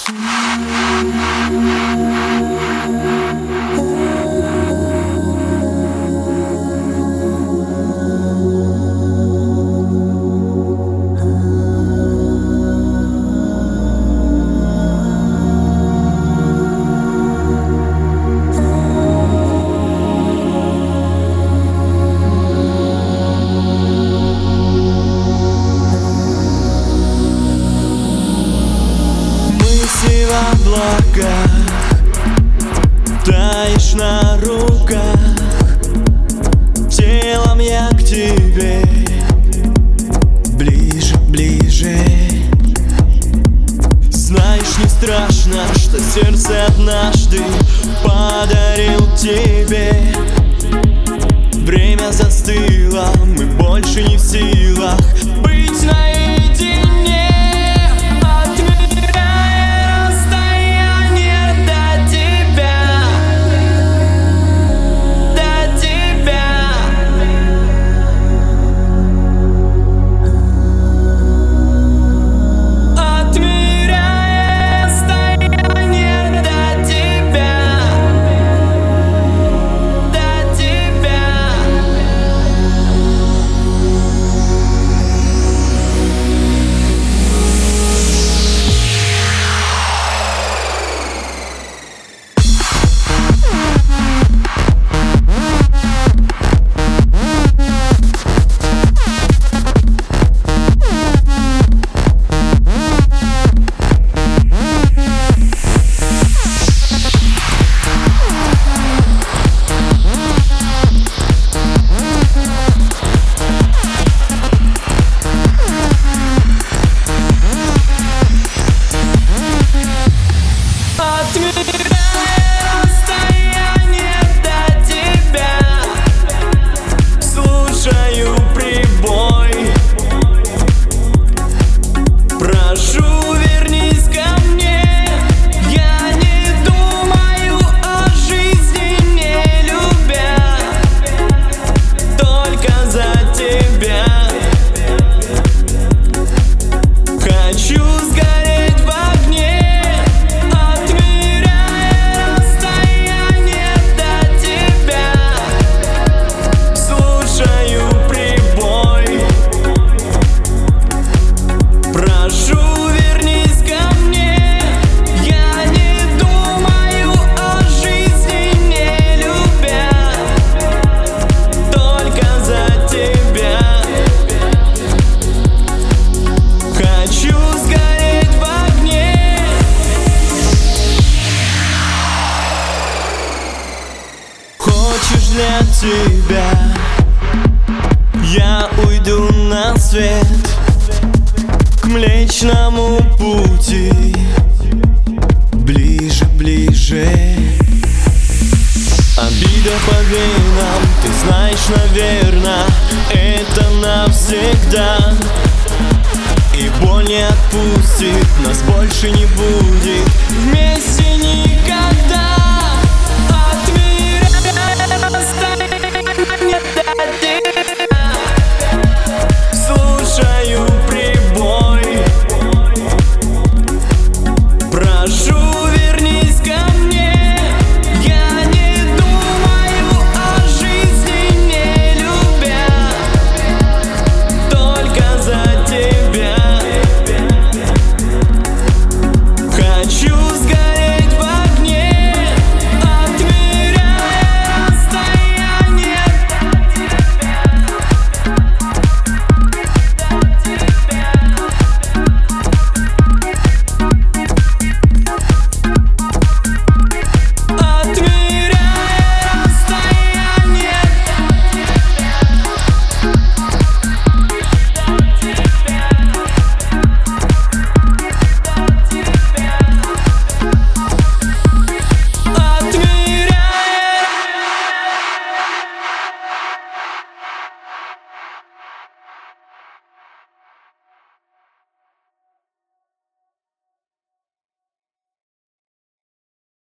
В облаках таешь на руках, телом я к тебе ближе, ближе. Знаешь, не страшно, что сердце однажды подарил тебе. Время застыло, мы больше не в силах быть наедине. Хочешь, для тебя я уйду на свет, к Млечному Пути, ближе, ближе. Обида по венам, ты знаешь, наверно, это навсегда. И боль не отпустит, нас больше не будет.